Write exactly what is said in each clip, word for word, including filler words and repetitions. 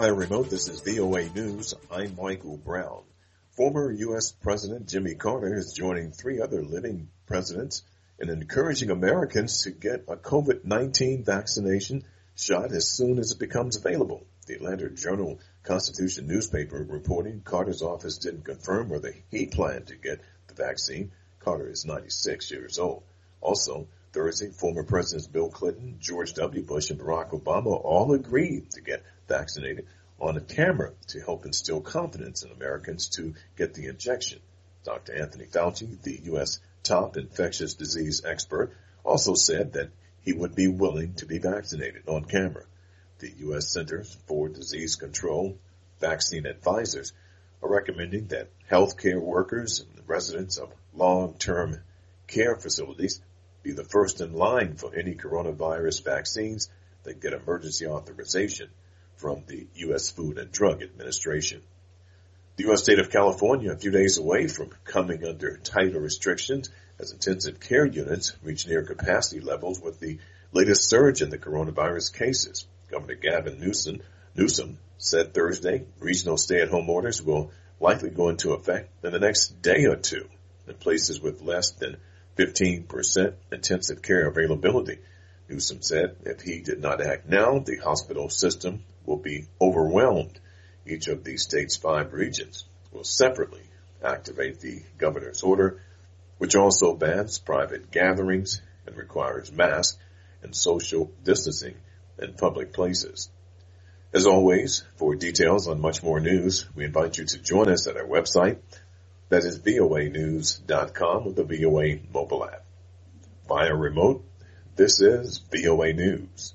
Via remote, this is V O A News. I'm Michael Brown. Former U S President Jimmy Carter is joining three other living presidents in encouraging Americans to get a COVID nineteen vaccination shot as soon as it becomes available. The Atlanta Journal-Constitution newspaper reporting Carter's office didn't confirm whether he planned to get the vaccine. Carter is ninety-six years old. Also, Thursday, former Presidents Bill Clinton, George W. Bush, and Barack Obama all agreed to get vaccinated on a camera to help instill confidence in Americans to get the injection. Doctor Anthony Fauci, the U S top infectious disease expert, also said that he would be willing to be vaccinated on camera. The U S Centers for Disease Control vaccine advisors are recommending that healthcare workers and residents of long-term care facilities be the first in line for any coronavirus vaccines that get emergency authorization from the U S Food and Drug Administration. The U S state of California, a few days away from coming under tighter restrictions as intensive care units reach near capacity levels with the latest surge in the coronavirus cases. Governor Gavin Newsom, Newsom said Thursday regional stay-at-home orders will likely go into effect in the next day or two in places with less than fifteen percent intensive care availability. Newsom said if he did not act now, the hospital system will be overwhelmed. Each of the state's five regions will separately activate the governor's order, which also bans private gatherings and requires masks and social distancing in public places. As always, for details on much more news, we invite you to join us at our website. That is V O A news dot com with the V O A mobile app. Via remote, this is V O A News.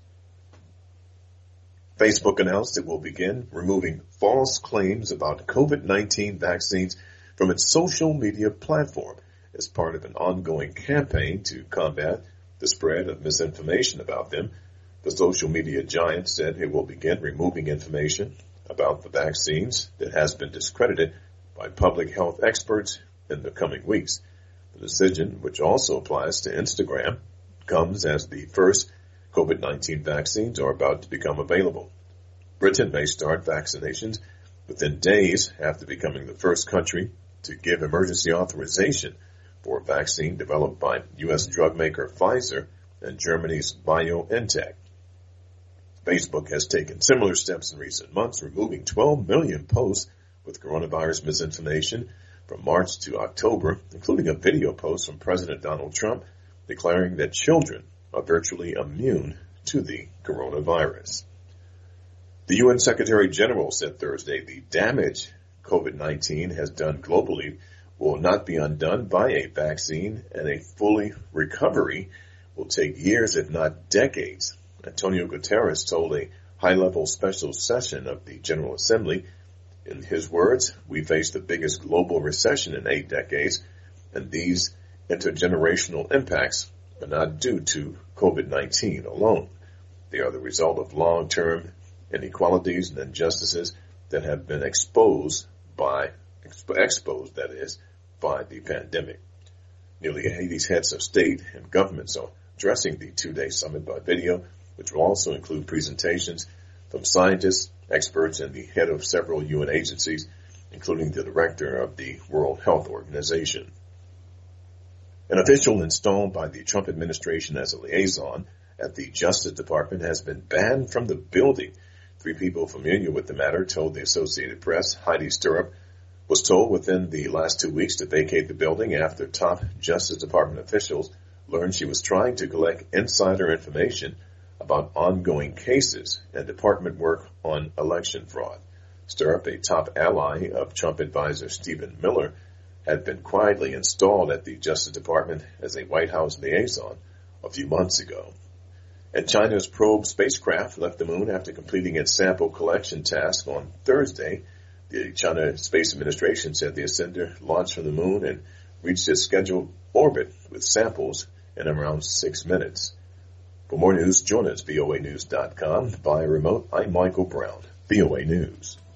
Facebook announced it will begin removing false claims about COVID nineteen vaccines from its social media platform as part of an ongoing campaign to combat the spread of misinformation about them. The social media giant said it will begin removing information about the vaccines that has been discredited by public health experts in the coming weeks. The decision, which also applies to Instagram, comes as the first COVID nineteen vaccines are about to become available. Britain may start vaccinations within days after becoming the first country to give emergency authorization for a vaccine developed by U S drug maker Pfizer and Germany's BioNTech. Facebook has taken similar steps in recent months, removing twelve million posts with coronavirus misinformation from March to October, including a video post from President Donald Trump declaring that children are virtually immune to the coronavirus. The U N Secretary General said Thursday the damage COVID nineteen has done globally will not be undone by a vaccine, and a fully recovery will take years, if not decades. Antonio Guterres told a high-level special session of the General Assembly, in his words, we face the biggest global recession in eight decades, and these intergenerational impacts are not due to COVID nineteen alone. They are the result of long-term inequalities and injustices that have been exposed by, exp- exposed, that is, by the pandemic. Nearly eighty heads of state and governments are addressing the two-day summit by video, which will also include presentations from scientists, experts, and the head of several U N agencies, including the director of the World Health Organization. An official installed by the Trump administration as a liaison at the Justice Department has been banned from the building. Three people familiar with the matter told the Associated Press. Heidi Stirrup was told within the last two weeks to vacate the building after top Justice Department officials learned she was trying to collect insider information about ongoing cases and department work on election fraud. Stirrup, a top ally of Trump advisor Stephen Miller, had been quietly installed at the Justice Department as a White House liaison a few months ago. And China's probe spacecraft left the moon after completing its sample collection task on Thursday. The China Space Administration said the ascender launched from the moon and reached its scheduled orbit with samples in around six minutes. For more news, join us, V O A news dot com. Via remote, I'm Michael Brown, V O A News.